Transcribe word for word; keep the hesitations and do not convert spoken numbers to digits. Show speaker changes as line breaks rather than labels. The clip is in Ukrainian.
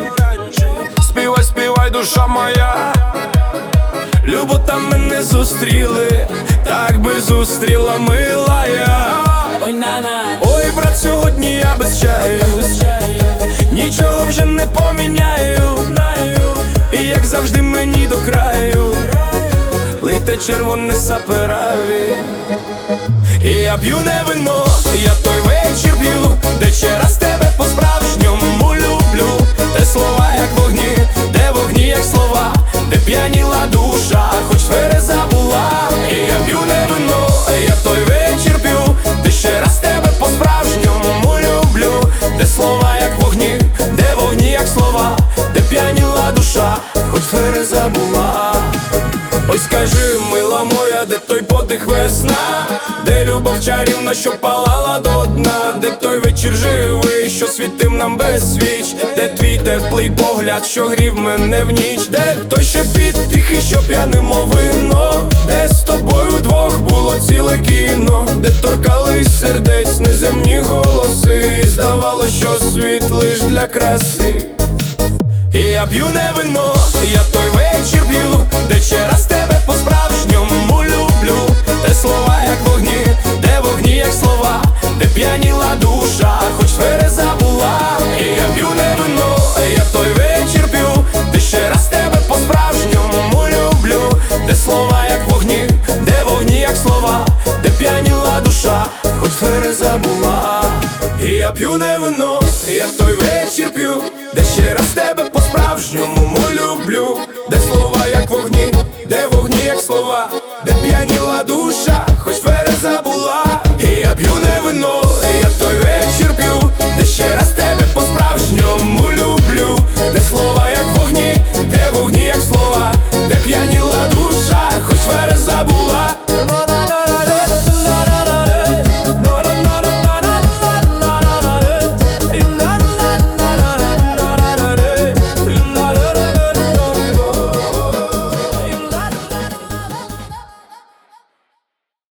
Співай, співай, душа моя, любо там мене зустріли, так би зустріла милая.
Ой, нана,
ой, брат, сьогодні я без чаю, нічого вже не поміняю, і як завжди мені до краю лийте червоне сапераві. І я п'ю не вино, я той вечір п'ю, де ще раз тебе по-справжньому люблю. Де слова як вогні, де вогні як слова, де п'яніла душа, хоч твереза була. І я п'ю не вино, я той вечір п'ю, де ще раз тебе по-справжньому люблю. Де слова як вогні, де вогні як слова, де п'яніла душа, хоч твереза була. Ой, скажи, мила моя, де той подих весна, де любов чарівна, що палала до дна, де той вечір живий, що світив нам без свіч, де твій теплий погляд, що грів мене в ніч, де той шепіт тихий, що п'яним мов вино, де з тобою вдвох було ціле кіно, де торкались сердець неземні голоси, і здавалось, що світ лиш для краси. І я п'ю не вино, я той вечір п'ю, де ще раз тебе по-справжньому люблю. Де слова як вогні, де вогні як слова, де п'яніла душа, хоч твереза була. І я п'ю не вино, я той вечір п'ю, де ще раз тебе по-справжньому люблю. Де слова як вогні, де вогні як слова, де п'яніла душа, хоч твереза була. І я п'ю не вино, я той вечір п'ю, де ще раз тебе по-справжньому люблю.